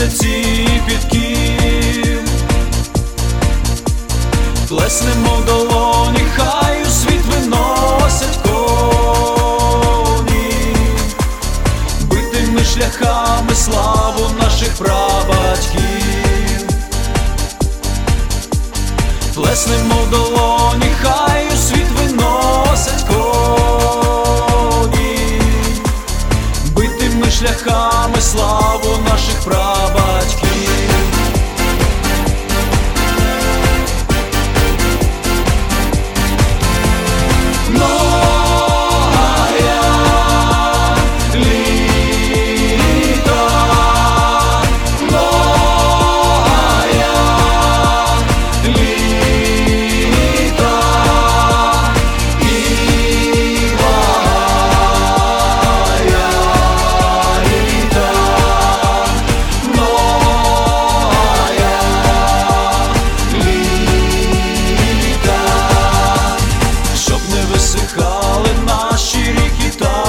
місяці підків. Плеснемо в долоні, хай у світ виносять коні, битими шляхами славу наших прабатьків. Плеснемо в долоні, хай у світ виносять коні, битими шляхами славу наших прабатьків. Наші ріки та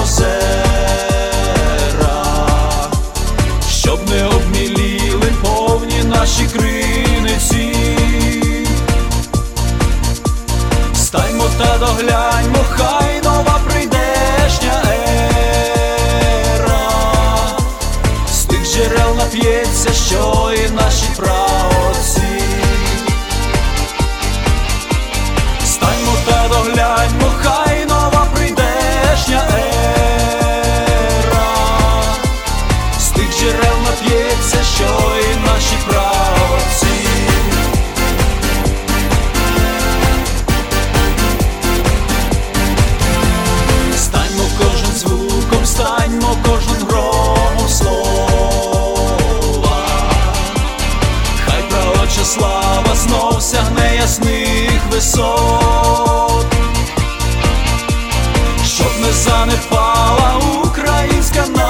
озера, щоб не обміліли повні наші криниці. Стаймо та догляньмо, хай нова прийдешня ера з тих джерел нап'ється, що і наші праотці. Стаймо та догляньмо, хай нова прийдешня ера з тих джерел нап'ється, що і наші праотці. Станьмо кожен звуком, станьмо кожним громом слова, хай праотча слава знов сягне ясних висот, щоб не занепала українська нація.